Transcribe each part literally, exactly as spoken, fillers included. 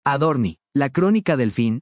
Adorni, la crónica del fin.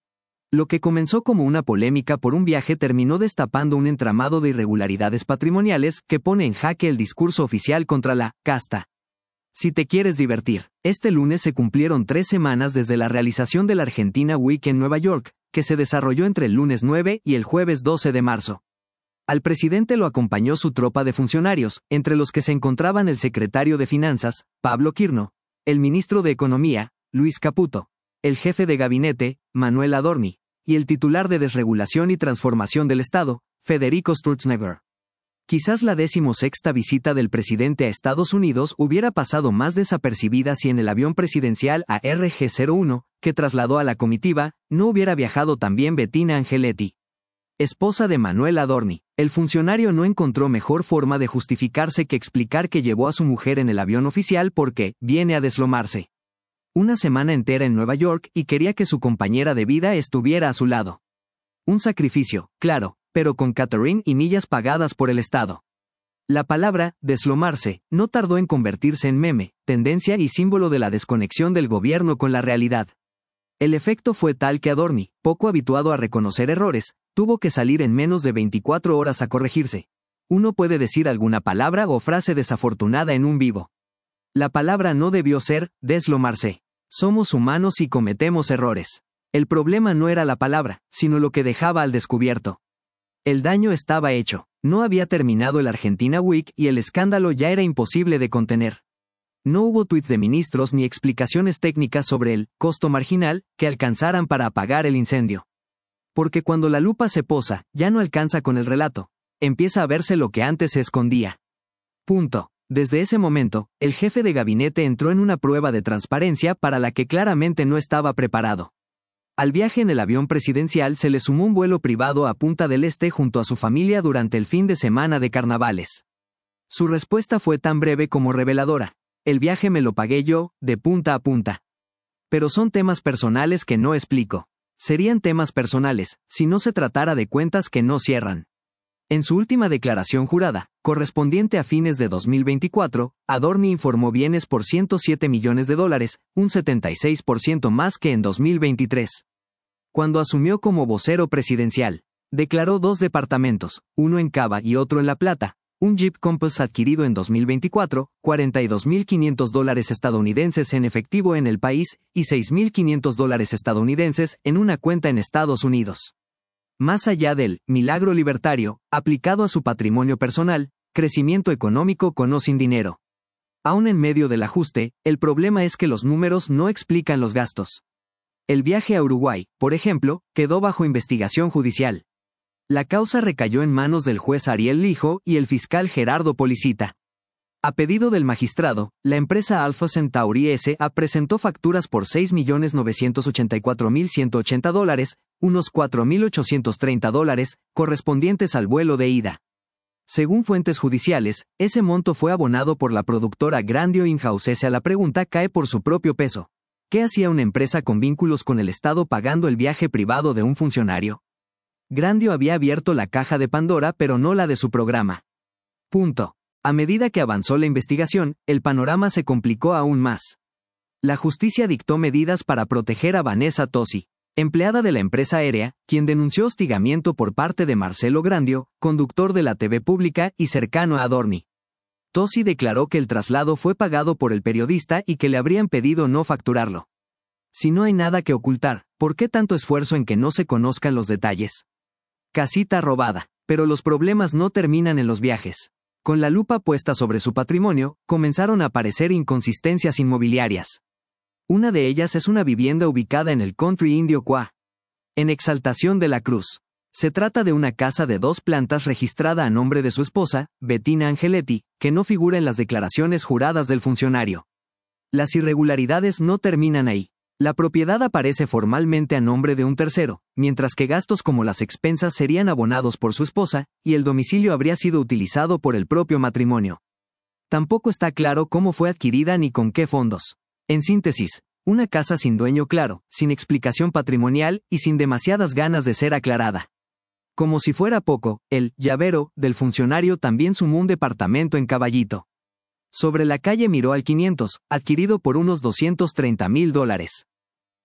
Lo que comenzó como una polémica por un viaje terminó destapando un entramado de irregularidades patrimoniales que pone en jaque el discurso oficial contra la casta. Si te quieres divertir, este lunes se cumplieron tres semanas desde la realización de la Argentina Week en Nueva York, que se desarrolló entre el lunes nueve y el jueves doce de marzo. Al presidente lo acompañó su tropa de funcionarios, entre los que se encontraban el secretario de Finanzas, Pablo Quirno, el ministro de Economía, Luis Caputo, el jefe de gabinete, Manuel Adorni, y el titular de Desregulación y Transformación del Estado, Federico Sturzenegger. Quizás la decimosexta visita del presidente a Estados Unidos hubiera pasado más desapercibida si en el avión presidencial A R G cero uno, que trasladó a la comitiva, no hubiera viajado también Bettina Angeletti, esposa de Manuel Adorni. El funcionario no encontró mejor forma de justificarse que explicar que llevó a su mujer en el avión oficial porque viene a deslomarse una semana entera en Nueva York y quería que su compañera de vida estuviera a su lado. Un sacrificio, claro, pero con catering y millas pagadas por el Estado. La palabra, deslomarse, no tardó en convertirse en meme, tendencia y símbolo de la desconexión del gobierno con la realidad. El efecto fue tal que Adorni, poco habituado a reconocer errores, tuvo que salir en menos de veinticuatro horas a corregirse. Uno puede decir alguna palabra o frase desafortunada en un vivo. La palabra no debió ser, deslomarse. Somos humanos y cometemos errores. El problema no era la palabra, sino lo que dejaba al descubierto. El daño estaba hecho, no había terminado el Argentina Week y el escándalo ya era imposible de contener. No hubo tuits de ministros ni explicaciones técnicas sobre el costo marginal que alcanzaran para apagar el incendio. Porque cuando la lupa se posa, ya no alcanza con el relato. Empieza a verse lo que antes se escondía. Punto. Desde ese momento, el jefe de gabinete entró en una prueba de transparencia para la que claramente no estaba preparado. Al viaje en el avión presidencial se le sumó un vuelo privado a Punta del Este junto a su familia durante el fin de semana de carnavales. Su respuesta fue tan breve como reveladora. El viaje me lo pagué yo, de punta a punta. Pero son temas personales que no explico. Serían temas personales, si no se tratara de cuentas que no cierran. En su última declaración jurada, correspondiente a fines de dos mil veinticuatro, Adorni informó bienes por ciento siete millones de dólares, un setenta y seis por ciento más que en dos mil veintitrés. Cuando asumió como vocero presidencial, declaró dos departamentos, uno en Cava y otro en La Plata, un Jeep Compass adquirido en dos mil veinticuatro, cuarenta y dos mil quinientos dólares estadounidenses en efectivo en el país y seis mil quinientos dólares estadounidenses en una cuenta en Estados Unidos. Más allá del milagro libertario, aplicado a su patrimonio personal, crecimiento económico con o sin dinero. Aún en medio del ajuste, el problema es que los números no explican los gastos. El viaje a Uruguay, por ejemplo, quedó bajo investigación judicial. La causa recayó en manos del juez Ariel Lijo y el fiscal Gerardo Policita. A pedido del magistrado, la empresa Alpha Centauri S A presentó facturas por seis millones novecientos ochenta y cuatro mil ciento ochenta dólares, unos cuatro mil ochocientos treinta dólares, correspondientes al vuelo de ida. Según fuentes judiciales, ese monto fue abonado por la productora Grandio In-House S A. La pregunta cae por su propio peso. ¿Qué hacía una empresa con vínculos con el Estado pagando el viaje privado de un funcionario? Grandio había abierto la caja de Pandora pero no la de su programa. Punto. A medida que avanzó la investigación, el panorama se complicó aún más. La justicia dictó medidas para proteger a Vanessa Tosi, empleada de la empresa aérea, quien denunció hostigamiento por parte de Marcelo Grandio, conductor de la T V pública y cercano a Adorni. Tosi declaró que el traslado fue pagado por el periodista y que le habrían pedido no facturarlo. Si no hay nada que ocultar, ¿por qué tanto esfuerzo en que no se conozcan los detalles? Casita robada. Pero los problemas no terminan en los viajes. Con la lupa puesta sobre su patrimonio, comenzaron a aparecer inconsistencias inmobiliarias. Una de ellas es una vivienda ubicada en el Country Indio Qua, en Exaltación de la Cruz. Se trata de una casa de dos plantas registrada a nombre de su esposa, Bettina Angeletti, que no figura en las declaraciones juradas del funcionario. Las irregularidades no terminan ahí. La propiedad aparece formalmente a nombre de un tercero, mientras que gastos como las expensas serían abonados por su esposa, y el domicilio habría sido utilizado por el propio matrimonio. Tampoco está claro cómo fue adquirida ni con qué fondos. En síntesis, una casa sin dueño claro, sin explicación patrimonial y sin demasiadas ganas de ser aclarada. Como si fuera poco, el llavero del funcionario también sumó un departamento en Caballito. Sobre la calle Miró al quinientos, adquirido por unos doscientos treinta mil dólares.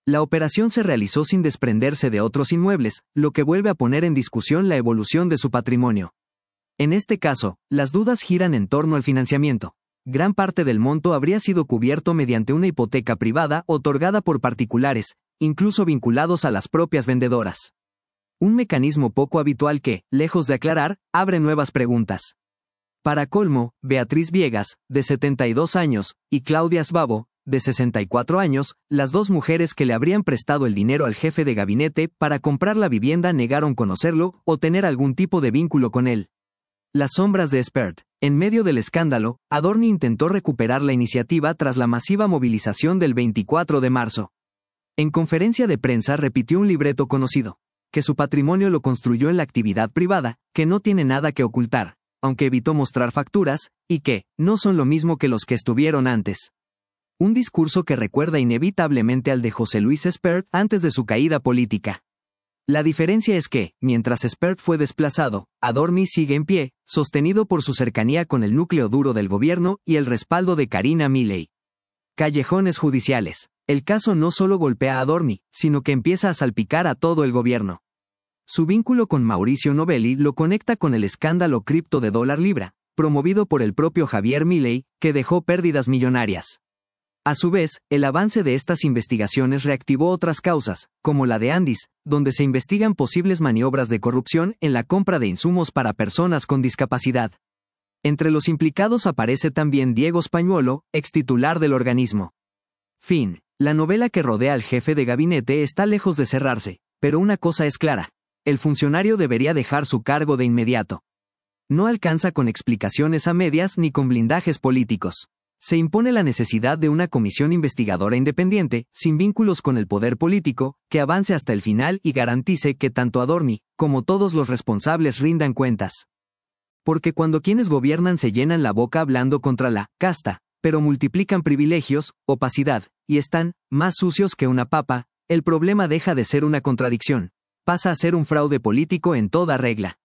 La operación se realizó sin desprenderse de otros inmuebles, lo que vuelve a poner en discusión la evolución de su patrimonio. En este caso, las dudas giran en torno al financiamiento. Gran parte del monto habría sido cubierto mediante una hipoteca privada otorgada por particulares, incluso vinculados a las propias vendedoras. Un mecanismo poco habitual que, lejos de aclarar, abre nuevas preguntas. Para colmo, Beatriz Viegas, de setenta y dos años, y Claudia Sbabo, de sesenta y cuatro años, las dos mujeres que le habrían prestado el dinero al jefe de gabinete para comprar la vivienda negaron conocerlo o tener algún tipo de vínculo con él. Las sombras de Spert. En medio del escándalo, Adorni intentó recuperar la iniciativa tras la masiva movilización del veinticuatro de marzo. En conferencia de prensa repitió un libreto conocido, que su patrimonio lo construyó en la actividad privada, que no tiene nada que ocultar, aunque evitó mostrar facturas, y que no son lo mismo que los que estuvieron antes. Un discurso que recuerda inevitablemente al de José Luis Spert antes de su caída política. La diferencia es que, mientras Spert fue desplazado, Adorni sigue en pie, sostenido por su cercanía con el núcleo duro del gobierno y el respaldo de Karina Milei. Callejones judiciales. El caso no solo golpea a Adorni, sino que empieza a salpicar a todo el gobierno. Su vínculo con Mauricio Novelli lo conecta con el escándalo cripto de dólar libra, promovido por el propio Javier Milei, que dejó pérdidas millonarias. A su vez, el avance de estas investigaciones reactivó otras causas, como la de Andis, donde se investigan posibles maniobras de corrupción en la compra de insumos para personas con discapacidad. Entre los implicados aparece también Diego Spagnuolo, extitular del organismo. Fin. La novela que rodea al jefe de gabinete está lejos de cerrarse, pero una cosa es clara: el funcionario debería dejar su cargo de inmediato. No alcanza con explicaciones a medias ni con blindajes políticos. Se impone la necesidad de una comisión investigadora independiente, sin vínculos con el poder político, que avance hasta el final y garantice que tanto Adorni, como todos los responsables rindan cuentas. Porque cuando quienes gobiernan se llenan la boca hablando contra la casta, pero multiplican privilegios, opacidad, y están más sucios que una papa, el problema deja de ser una contradicción, pasa a ser un fraude político en toda regla.